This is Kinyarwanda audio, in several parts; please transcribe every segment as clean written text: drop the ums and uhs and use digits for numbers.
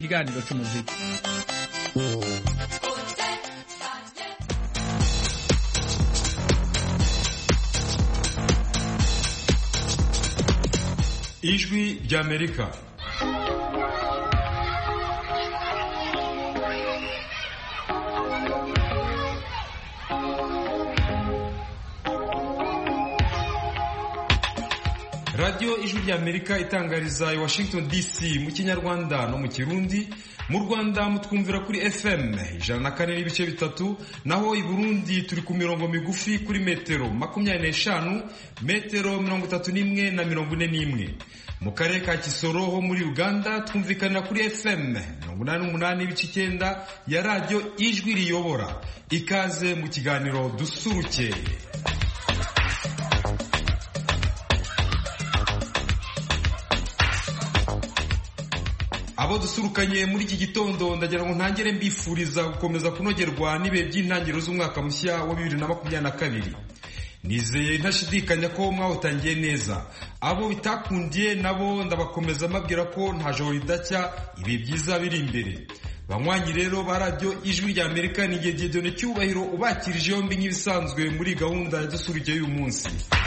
ikiganiro cy'umuziki. Ijwi ry'Amerika. Radio Ijwi ry'Amerika itangariza i Washington DC mu Kinyarwanda no mu Kirundi. Mu Rwanda mutwumvira kuri FM 104.3, naho i Burundi turi ku mirongo migufi kuri metero 25, metero 31 na 41. Mu karere ka Kisoro ho muri Uganda twumvikana kuri FM 88.9 ya Radio Ijwi riyobora. Ikaze mu kiganiro dusuruke. Abo dusurukanye muri iki gitondo ndagira ngo ntangire mbifuriza gukomeza kunogerwa n'ibihe by'intangiriro z'umwaka mushya wa 2022. Nizeye ntashidikanya ko mwawutangiye neza. Abo bitakundiye nabo ndabakomeza mabwira ko nta joro ridacya, ibihe byiza biri imbere. Banywanyi rero ba Radio Ijwi ry'Amerika ni Dieudonné Cyubahiro ubakirije yombi nk'ibisanzwe muri gahunda ya dusuruke y'uyu munsi.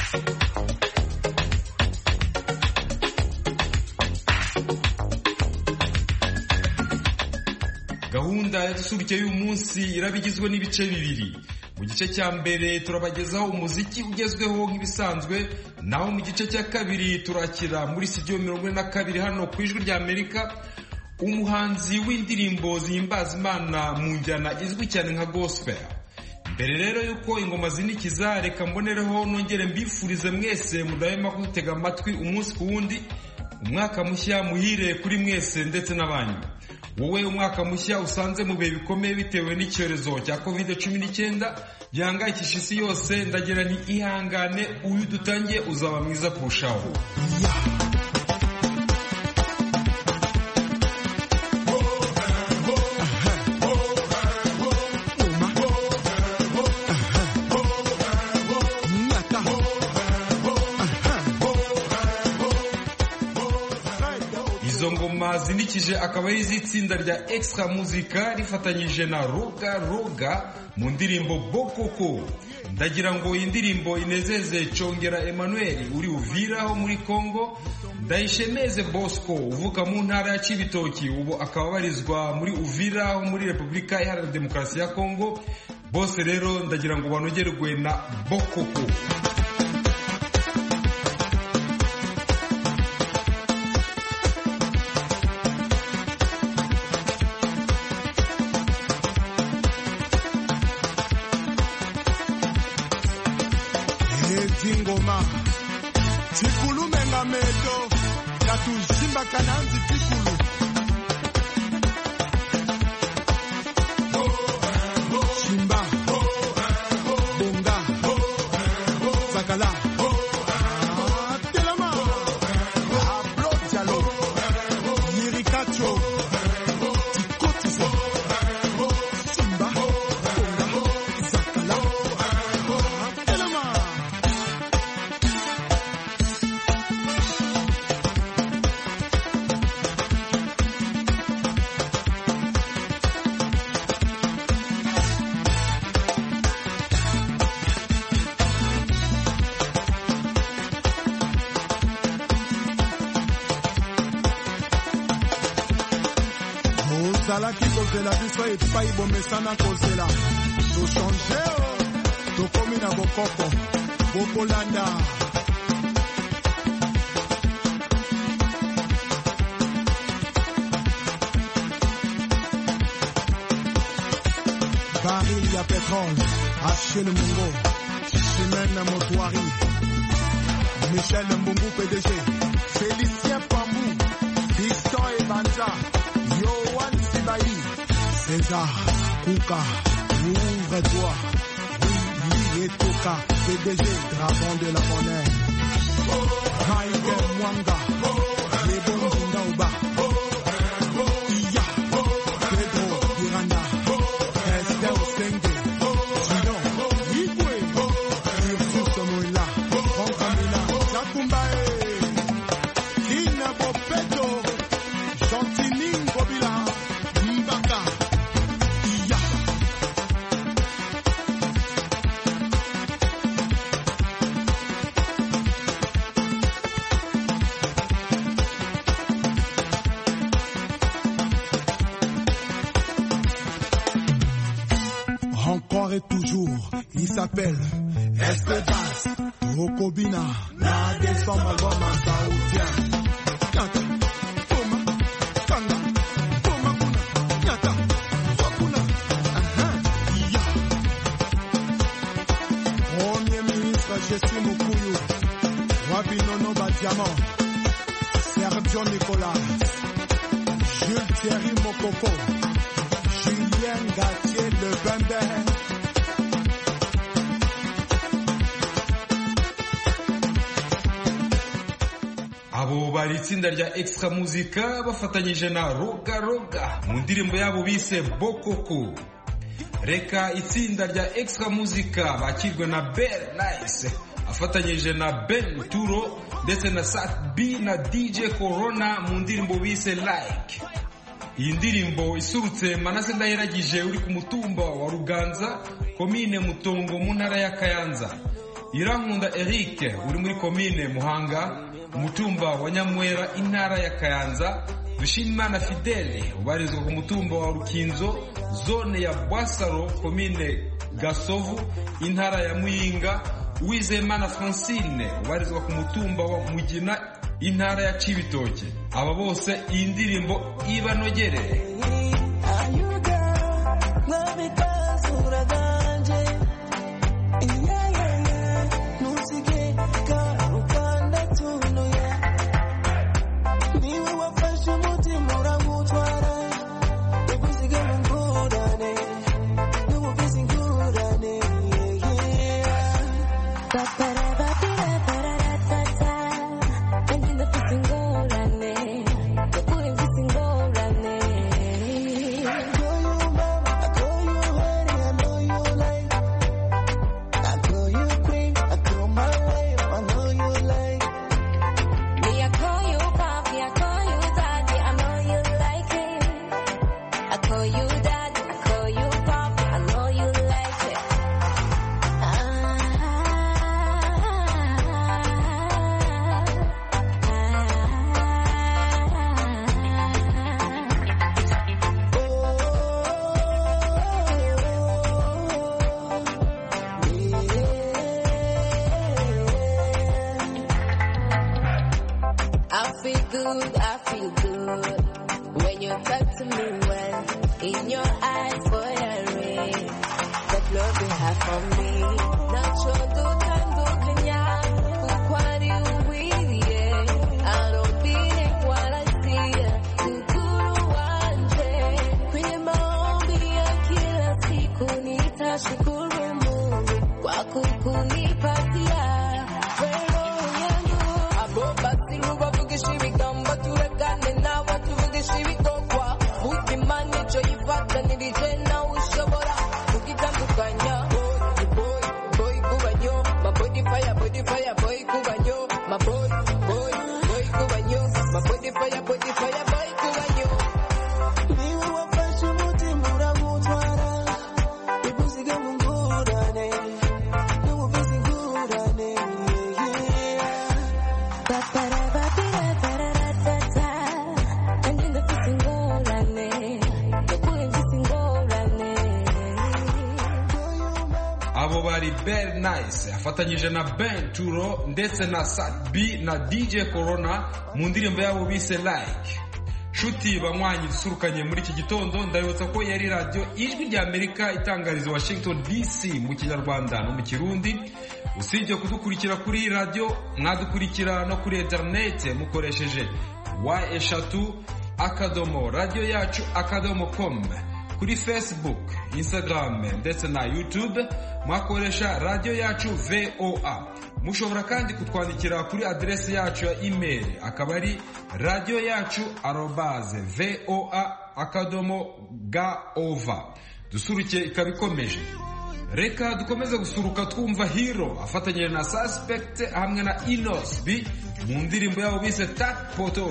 Gahunda ya dusuruke y'uyu munsi irabigizwe n'ibice bibiri. Mu gice cya mbere turabagezaho umuziki ugezweho nk'ibisanzwe, naho mu gice cya kabiri turakira muri studio 42 hano ku Ijwi ry'Amerika umuhanzi w'indirimbo zihimbaza Imana mu njyana izwi cyane nka gospel. Mbere rero yuko ingoma zinikiza, reka mbonereho nongere mbifurize mwese mudahema kudutega amatwi umunsi ku wundi. Umwaka mushya muhire kuri mwese ndetse n'abanyu. Wowe umwaka mushya usanze mu bihe bikomeye bitewe n'icyorezo cya COVID-19 gihangayikisha isi yose, ndagira nti ihangane, uyu dutangiye uzaba mwiza kurushaho. Zinikije akaba ari izitsinda rya Extra Muzika rifatanyije na Roga Roga mu ndirimbo Bokoko. Ndagira ngo iyi ndirimbo inezeze Chongera Emmanuel uri Uvira ho muri Congo, Ndayishemeze Bosco uvuka mu ntara ya Cibitoki ubu akaba barizwa muri Uvira ho muri Republika Iharanira Demokarasi ya Congo. Bose rero ndagira ngo banogerwe na Bokoko. Ngoma Tikulu menga medo Katujimba kananzi tikulu Shimba Bonga Sakala Telama Ablo Jalo Yirikacho Tikotise Shimba Bonga Sakala Telama. Zalaki kozela biso epai bomesana kozela to changer to komi na bokoko bokolanda baril ya pétrole Achille Mungo Chimène Motoari Michel Mbungu PDG Félicien Pambou Fiston Ebanza Yohan Sibaï, César, Kouka, ouvre-toi, oui, et Toka, PDG, dragon de la monnaie, Raïke Mwanga, Lebon Zindaouba, Iya, Pedro, Miranda, Esther Senge, Gino, Igwe, Ursus Moïla, Ronkamina, Jakumbae, Kina Bopeto, Chantini Ngobila, et toujours. Il s'appelle Espedas Okobina. Na décembre album en saoudien. Kanta, Toma, Kanga, Toma Kuna, Nyata, Wakuna. Ya. Premier ministre Jessie Mukuyu. Wabinono Badiamant. Sergio Nicolas. Jules Thierry Mokoko. Julien Gatier de Bender. abo bari itsinda rya Extra Muzika bafatanyije na Roga Roga mu ndirimbo yabo bise Bokoko. Reka itsinda rya Extra Muzika bakirwe na Bell Nice afatanyije na Ben Turo ndetse na Sat B na DJ Corona mu ndirimbo bise Like. Iyi ndirimbo isurutse Manase Ndayiragije uri ku mutumba wa Ruganza, komine Mutongo mu ntara ya Kayanza. Irankunda Eric uri muri komine Muhanga, umutumba wa Nyamwera intara ya Kayanza. Dushimimana Fidele ubarizwa ku mutumba wa Rukinzo, zone ya Bwasaro, komine Gasovu intara ya Muyinga. Uwizeyimana Francine ubarizwa ku mutumba wa Mugina intara ya Cibitoke. Aba bose iyi ndirimbo ibanogereye. I feel good when you talk to me well. In your eyes, boy, I read that love you have for me. Not sure to tango kanya, ukwari uwiye. I don't feel what I see. Kukuru wanje, kwenye maombi ya kila siku nitashukuru Mungu kwa kukunipatia. Bell Nice afatanyije na Ben Turo ndetse na Sat B na DJ Corona mu ndirimbo yabo bise Like. Shuti banywanyi dusurukanye muri iki gitondo, ndabibutsa ko yari radio Ijwi rya Amerika itangariza Washington DC mu Kinyarwanda no mu Kirundi. Usibye kudukurikira kuri radio, mwadukurikira no kuri internet mukoresheje y3.radio-yacu.com, kuri Facebook, Instagram ndetse na YouTube mwakoresha radio yacu VOA. Mushobora kandi kutwandikira kuri adresse yacu ya email akaba ari radioyacu@voa.gov. Dusuruke ikabikomeje. Reka dukomeze gusuruka twumva Hero afatanyije na Suspect hamwe na Inos B mu ndirimbo yabo bise Tak Poto.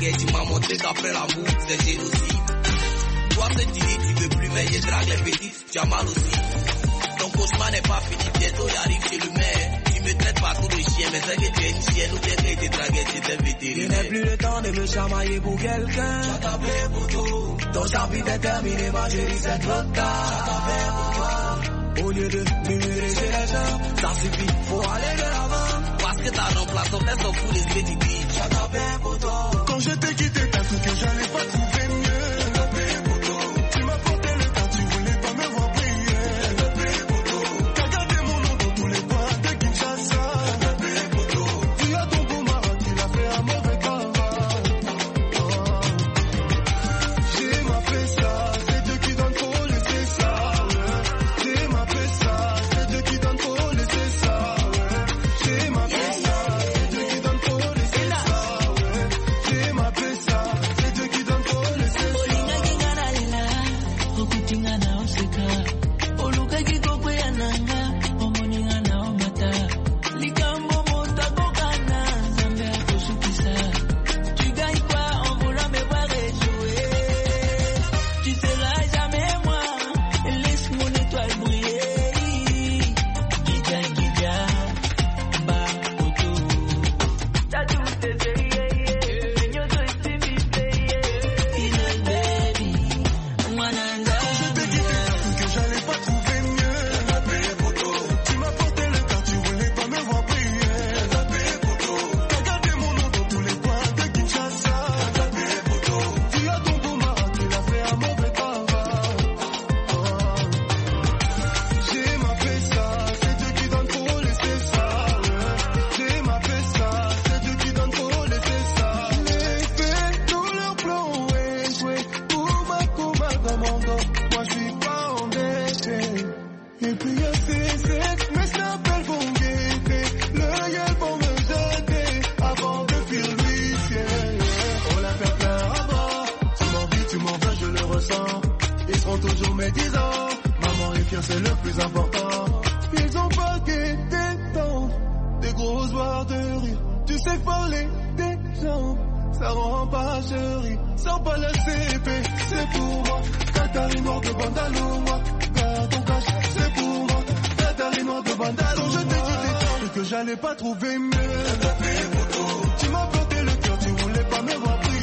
draguais, tu m'as montré qu'après l'amour, c'est génocide. Toi, c'est dit, tu veux plus, mais je drague les petites, tu as mal aussi. Ton cauchemar n'est pas fini, bientôt j'arrive chez le maire. Tu me traites pas tout de chien, mais c'est que tu es une chienne ou bien que tu es dragué, tu es vétérinaire. Il n'est plus le temps de me chamailler pour quelqu'un. J'attendais pour tout. Ton chapitre est terminé, ma chérie, c'est trop tard. J'attendais pour toi. Au lieu de murmurer chez les gens, ça suffit, faut aller de l'avant. Parce que t'as remplacé, on fait son fou les vétipides. J'attendais pour toi. Quand je t'ai quitté, t'as cru que j'allais pas trouver mieux. Tu m'as porté le temps, tu voulais pas me voir briller. T'as gardé mon nom dans tous les coins de Kinshasa. Tu as ton beau Maroc, il a fait un mauvais travail. J'ai m'a fait ça, c'est Dieu qui donne, faut laisser ça. J'ai m'a fait ça, c'est Dieu qui donne, faut laisser ça. J'ai m'a fait ça, c'est Dieu qui donne, faut laisser ça. J'ai m'a fait ça, c'est Dieu qui donne, faut laisser ça. C'est le plus important. Ils ont pas des temps, des grosses barres de rire. Tu sais parler des gens, ça rend pas chérie. Sans pas la CP, c'est pour moi. Katarina de Bandalo, moi. Garde ton cash, c'est pour moi. Katarina de Bandalo. Je t'ai dit que j'allais pas trouver mieux. Tu m'as porté le cœur, tu voulais pas me voir prier.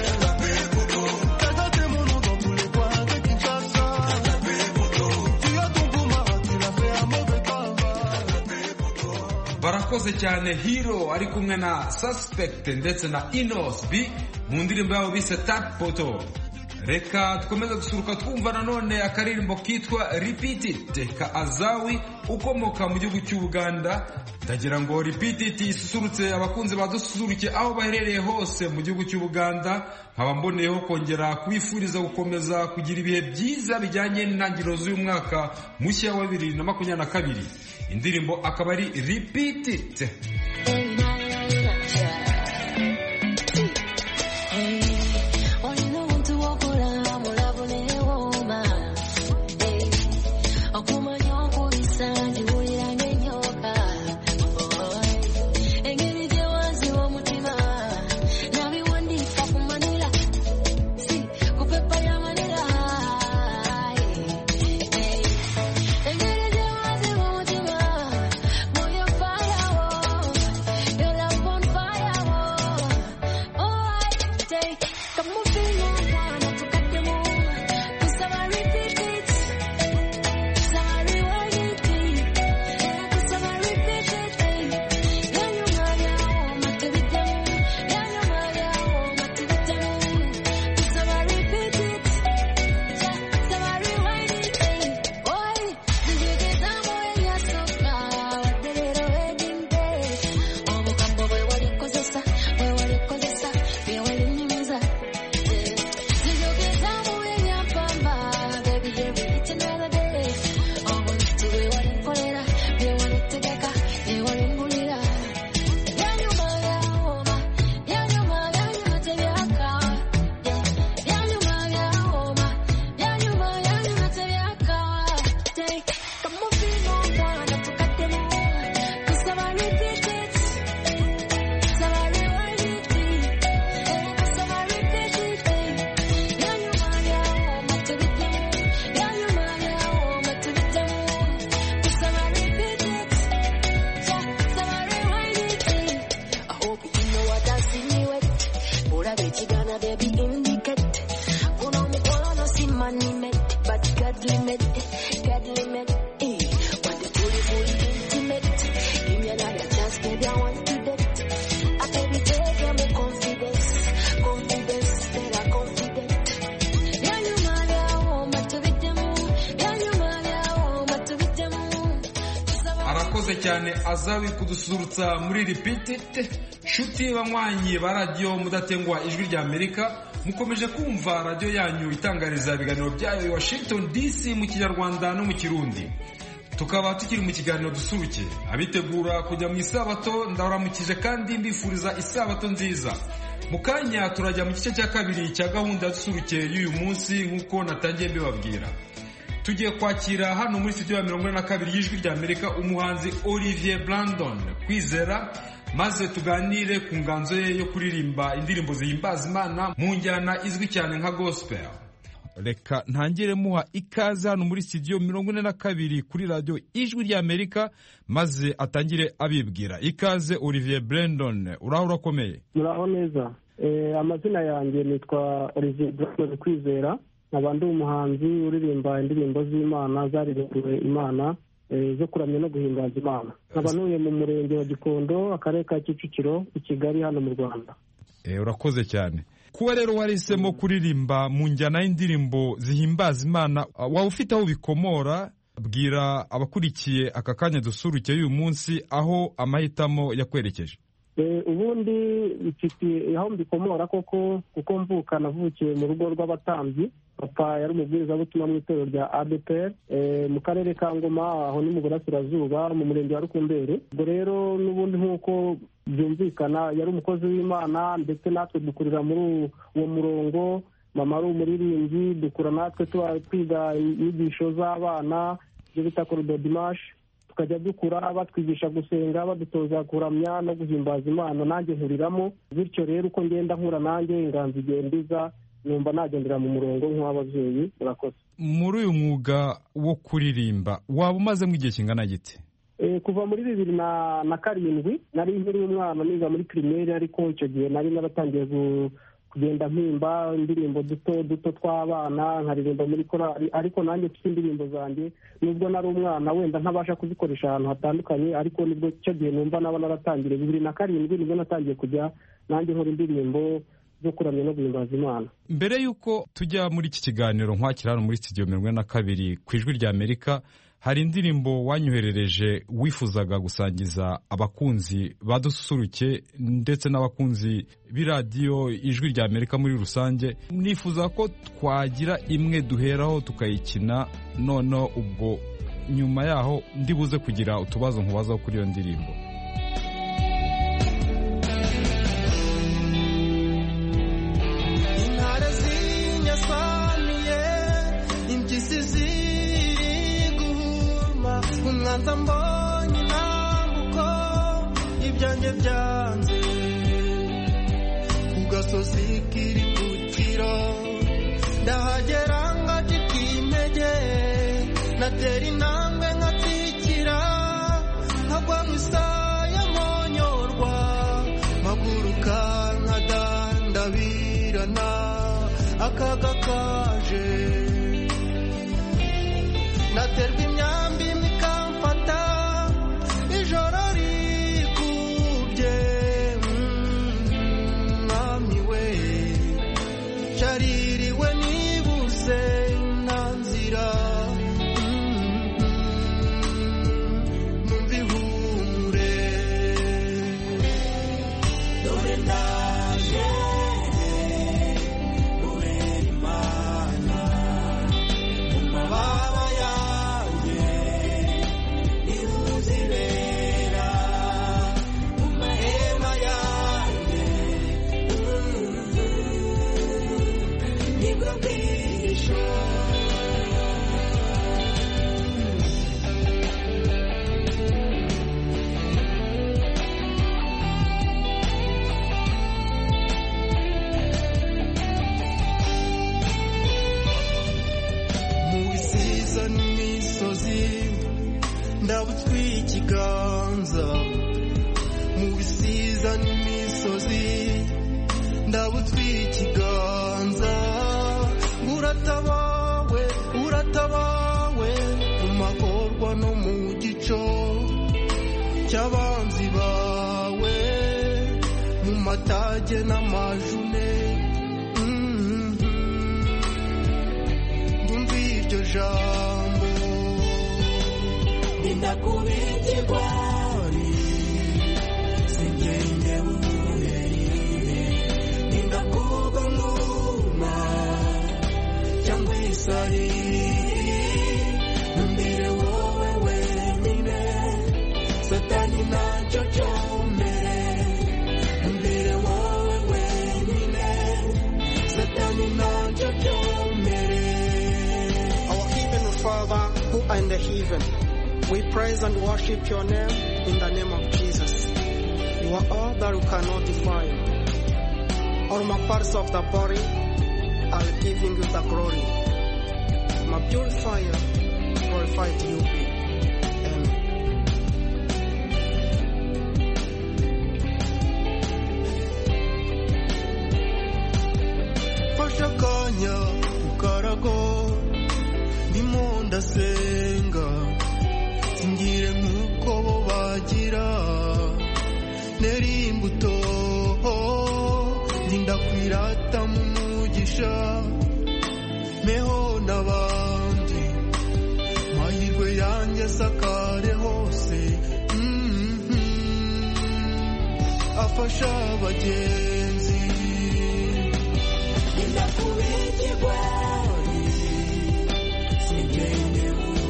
barakoze cyane Hero ari kumwe na Suspect ndetse na Inos B mu ndirimbo yabo bise Tap Poto. Reka dukomeze gusuruka twumva nanone akaririmbo kitwa Repeat It ka Azawi ukomoka mu gihugu cy'u Uganda. Ndagira ngo Repeat It isusurutse abakunzi badususuruke aho baherereye hose mu gihugu cy'u Uganda. Nkaba mboneyeho kongera kwifuriza gukomeza kugira ibihe byiza bijyanye n'intangiriro z'uyu mwaka mushya wa 2022. Indirimbo akaba ari Repeat It. cyane Azawi kudusurutsa muri Repeated. Shuti banywanyi ba radio mudatengwa ijwi rya Amerika, mukomeje kumva radio yanyu itangariza ibiganiro byayo i Washington DC mu Kinyarwanda no mu Kirundi. Tukaba tukiri mu kiganiro dusuruke. Abitegura kujya mu isabato ndaramukije kandi mbifuriza isabato nziza. Mukanya turajya mu gice cya kabiri cya gahunda dusuruke y'uyu munsi nkuko natangiye mbibabwira. Tugiye kwakira hano muri studio ya 42 y'ijwi rya Amerika umuhanzi Olivier Brandon Kwizera, maze tuganire ku nganzo ye yo kuririmba indirimbo zihimbaza Imana mu njyana izwi cyane nka gospel. Reka ntangire muha ikaze hano muri studio 42 kuri radio ijwi rya Amerika, maze atangire abibwira. Ikaze Olivier Brandon, uraho urakomeye? Muraho neza. Amazina yanjye nitwa Olivier Brandon Kwizera, nkaba umuhanzi uririmba indirimbo z'Imana zaririmbwe Imana zo kuramya no guhimbaza Imana. Nkaba ntuye mu murenge wa Gikondo, akarere ka Kicukiro, i Kigali hano mu Rwanda. Urakoze cyane. Kuba rero wahisemo kuririmba mu njyana y'indirimbo zihimbaza Imana, waba ufite aho bikomora? Bwira abakurikiye aka kanya dusuruke y'uyu munsi aho amahitamo yakwerekeje. Ubundi mfite aho mbikomora koko, kuko mvuka navukiye mu rugo rw'abatambyi. Papa yari umubwirizabutumwa mu itorero rya ADPR mu karere ka Ngoma, aho ni mu Burasirazuba mu murenge wa Rukumberi. Ubwo rero n'ubundi nk'uko byumvikana yari umukozi w'Imana, ndetse natwe dukurira muri uwo murongo. Mama ari umuririmbyi, dukura natwe twiga inyigisho z'abana ibyo bita Corridor Dimanche, tukajya dukura batwigisha gusenga, badutoza kuramya no guhimbaza Imana, nanjye nkuriramo. Bityo rero uko ngenda nkura nanjye inganzo igendiza, numva nagendera mu murongo nk'ababyeyi. Murakoze. Muri uyu mwuga wo kuririmba waba umazemo igihe kingana gite? Kuva muri 2007 nari nkiri umwana niga muri primaire, ariko icyo gihe nari naratangiye kugenda mpimba indirimbo duto tw'abana, nkaririmba muri korali, ariko nanjye mfite indirimbo zanjye nubwo nari umwana wenda ntabasha kuzikoresha ahantu hatandukanye, ariko nibwo icyo gihe numva naba naratangire 2007 nibwo natangiye kujya nanjye nkora indirimbo zo kuramya no guhimbaza Imana. Mbere yuko tujya muri iki kiganiro nkwakira hano muri studio 42 ku ijwi rya Amerika, hari indirimbo wanyoherereje wifuzaga gusangiza abakunzi badusuruke ndetse n'abakunzi b'iradiyo ijwi rya Amerika muri rusange. Nifuza ko twagira imwe duheraho tukayikina, noneho ubwo nyuma yaho ndibuze kugira utubazo nkubazaho kuri iyo ndirimbo. Umwanza mbonye intambuko ibyanjye byanze ku gasozi kiri kukiro, ndahagera ngacika intege, natera intambwe nkatsikira, nkagwa mu isaya monyorwa, mpaguruka nkadandabirana akaga kaje, naterwa imyambi mikamfata, ijoro rikubye, mwami we caririwe nibuze nta nzira, numva ihumure, dore ndaje urera Imana mu mababa yanjye, iruzibera mu mahema yanjye, nibwo bwihisho. Mu bisiza n'imisozi ndabutswe ikiganza, mu bisiza n'imisozi ndabutswe ikiganza, uratabawe uratabawe mu magorwa no mu gico cy'abanzi bawe, mu matage n'amajune, iryo jambo, ninakubikirwa satani ntacyo cyomere mbere wowe wenyine satani ntacyo cyomere. Our Heavenly Father, who art in the heaven, we praise and worship your name in the name of Jesus. You are all that we cannot define. All my parts of the body are giving you the glory. My purifier, glorified to you be. Amen. Fasha kanya ukarago ndimo ndasenga singire nk'uko bo bagira neri imbuto ndinda kwirata mu mugisha meho n'abandi mahirwe yanjye sakare hose afasha abagenzi Ndinda kubikirwa singende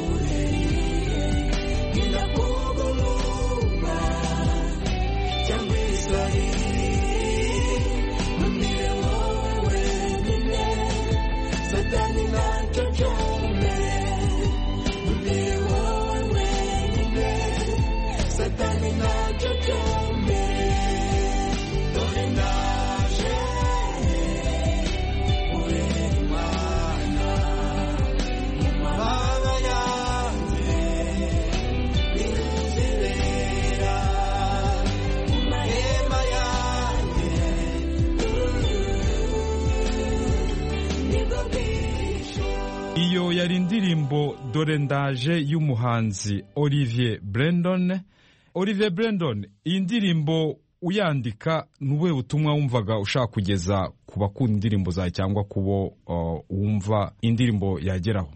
Iyo yari indirimbo Dore Ndaje y'umuhanzi Olivier Brendon. Olivier Brendon, iyi ndirimbo uyandika nuwe butumwa wumvaga ushaka kugeza ku bakunda indirimbo zawe cyangwa kubo wumva indirimbo yageraho?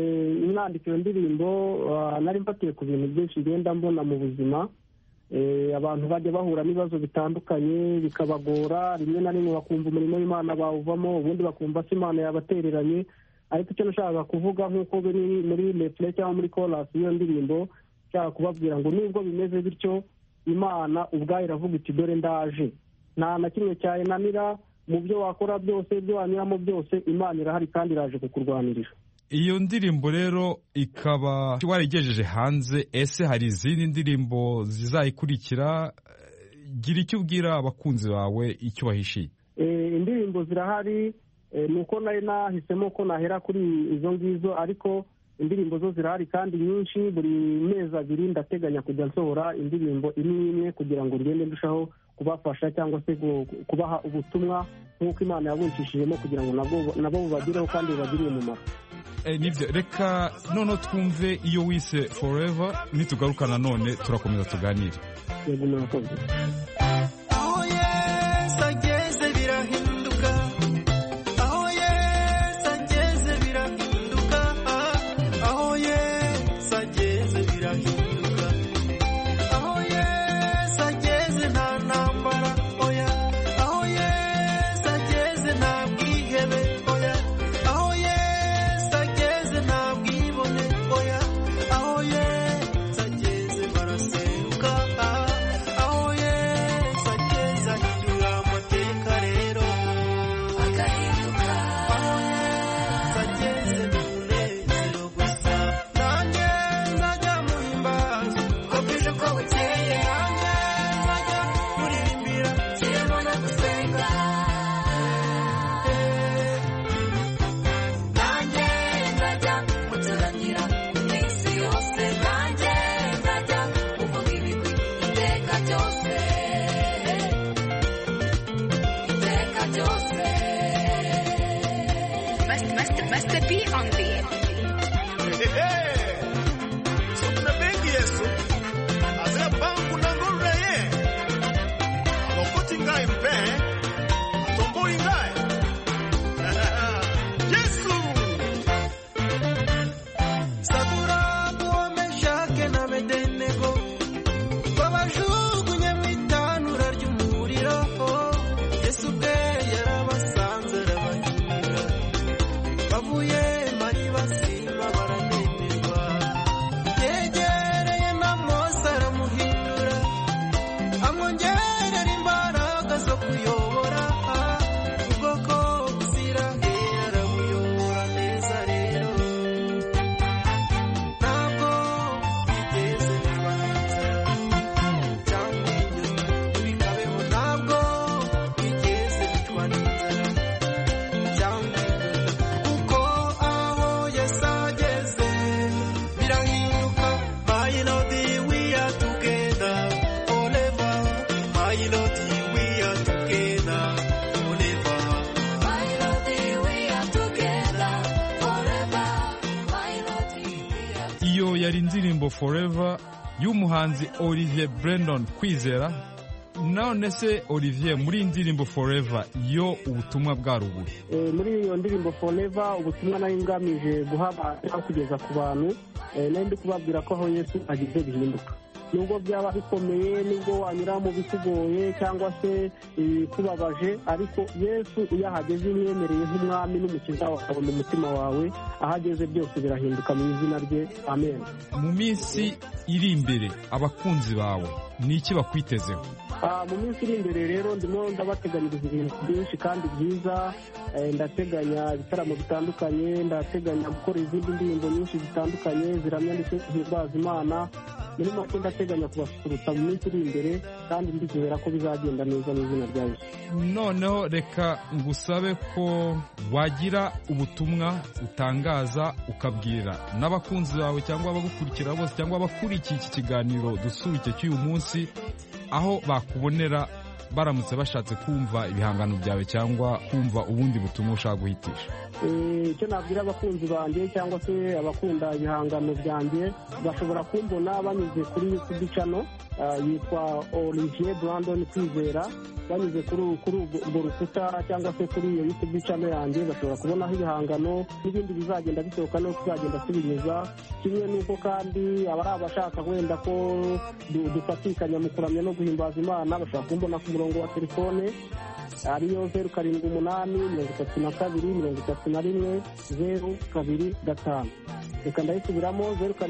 Nandika indirimbo nari mfatiye ku bintu byinshi ngenda mbona mu buzima. Abantu bajya bahura n'ibibazo bitandukanye bikabagora, rimwe na rimwe bakumva umurimo w'Imana bawuvamo, ubundi bakumva se Imana yabatereranye. Ariko icyo nashaka kuvuga nk'uko biri muri refrain cyangwa muri chorus y'iyo ndirimbo, nshaka kubabwira ngo nubwo bimeze bityo Imana ubwayo iravuga iti dore ndaje. Nta na kimwe cyayinanira, mu byo wakora byose, byo wanyuramo byose, Imana irahari kandi iraje kukurwanirira. Iyo ndirimbo rero ikaba warigejeje hanze, ese hari izindi ndirimbo zizayikurikira? Gira icyo ubwira abakunzi bawe, icyo bahishiye. Indirimbo zirahari, nuko nari nahisemo ko nahera kuri izo ngizo, ariko indirimbo zo zirahari kandi nyinshi. Buri mezi abiri ndateganya kujya nsohora indirimbo imwe kugira ngo ngende ndushaho kubafasha cyangwa se kubaha ubutumwa nk'uko Imana yabuncishijemo kugira ngo nabo bubagireho kandi bubagirire umumaro. Nibyo, reka noneho twumve iyo wise Forever, nitugarukana none turakomeza tuganire. Yego murakoze. Aho Yesu ageze birahinduka, aho Yesu ageze birahinduka, aho Yesu ageze birahinduka, aho Yesu ageze nta ntambara oya, aho Yesu ageze nta bwihebe oya, aho Yesu ageze nta bwibone oya, aho Yesu ageze baraseruka, aho Yesu ageze ahindura amateka rero agahinduka, aho Yesu ageze mu munezero gusa, nanjye nzajya muhimbaza uko bwije uko bukeye, nanjye nzajya muririmbira kirimo no gusenga, nanjye nzajya mucurangira iminsi yose, nanjye nzajya muvuga ibigwi iteka ryose, iteka ryose. Must be on the Sokuna bengi Yesu azira bangu nangore ye alokoti ngai mpe atomboi ngai Yesu Sadurabu, Meshake na Abednego babajugunye mu itanura ry'umuriro, Yesu ubwe yarabasanze arabahindura, bavuye mari basa Forever y'umuhanzi Olivier Brandon Kwizera. None se Olivier, muri indirimbo Forever yo ubutumwa bwarubu? Muri iyo ndirimbo Forever ubutumwa nayo ngamije guhaba kugeza ku bantu, ndi kubabwira ko aho Yesu agize bihinduka. Nubwo byaba bikomeye, nubwo wanyura mu bikugoye cyangwa se kubabaje, ariko Yesu iyo ahageze umwemereye nk'umwami n'umukiza wawe mu mutima wawe, ahageze byose birahinduka mu izina rye. Amen. Mu minsi iri imbere abakunzi bawe ni iki bakwitezeho? Mu minsi iri imbere rero ndimo ndabateganyiriza ibintu byinshi kandi byiza. Ndateganya ibitaramo bitandukanye, ndateganya gukora izindi ndirimbo nyinshi zitandukanye ziramya ndetse zihimbaza Imana. Muri make ndateganya kubasusurutsa mu minsi iri imbere, kandi ndizera ko bizagenda neza mu izina rya Yesu. Noneho reka ngusabe ko wagira ubutumwa utangaza ukabwira n'abakunzi bawe cyangwa abagukurikira bose cyangwa abakurikiye iki kiganiro dusuruke cy'uyu munsi, aho bakubonera baramutse bashatse kumva ibihangano byawe cyangwa kumva ubundi butumwa ushaka guhitisha. Icyo nabwira abakunzi banjye cyangwa se abakunda ibihangano byanjye, bashobora kumbona banyuze kuri YouTube channel yitwa Olivier Brandon Kwizera. Banyuze kuri urwo rukuta cyangwa se kuri iyo YouTube channel yanjye bashobora kubonaho ibihangano n'ibindi bizagenda bisohoka no tuzagenda tubinyuza. Kimwe n'uko kandi abari abashaka wenda ko dufatikanya mu kuramya no guhimbaza Imana, bashobora kumbona ku murongo wa telefone ariyo 0782331025. Reka ndayisubiramo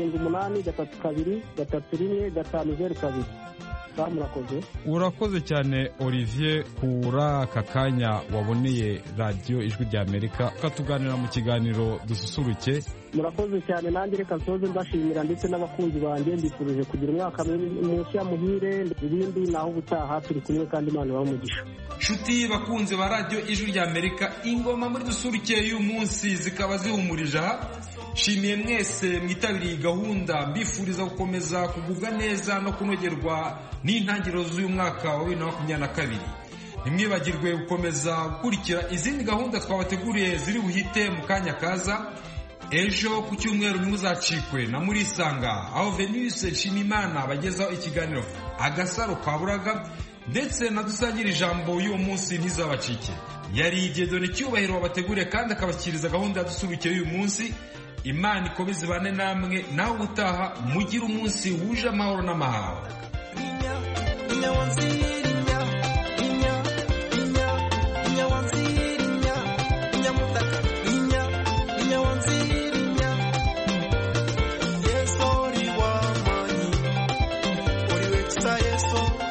0782331502. Urakoze cyane Olivier kuri aka kanya waboneye radio Ijwi rya Amerika ukatuganira mu kiganiro dususuruke. Murakoze cyane, nanjye reka nsoze mbashimira ndetse n'abakunzi banjye, mbifurije kugira umwaka mushya muhire, ibindi naho ubutaha turi kumwe kandi Imana ibamugisha. Nshuti bakunze ba radio Ijwi rya Amerika, ingoma muri dusuruke y'uyu munsi zikaba zihumurije aha. Shimiye mwese mwitabiriye gahunda, mbifuriza gukomeza kugubwa neza no kunogerwa n'intangiriro z'uyu mwaka wa 2022. Nimwibagirwe gukomeza gukurikira izindi gahunda twabateguriye ziri buhite mu kanya kaza. Ejo ku cyumweru ntimuzacikwe na Murisanga, aho Venus Nshimimana bagezaho ikiganiro Agasaro Kaburaga, ndetse na dusangira ijambo y'uwo munsi ntizabacike. Yari Dieudonné Cyubahiro wabateguriye kandi akabashyikiriza gahunda ya dusuruke y'uyu munsi. Imana ikomeze bane namwe, nawe utaha mugira umunsi wuje amahoro n'amahoro.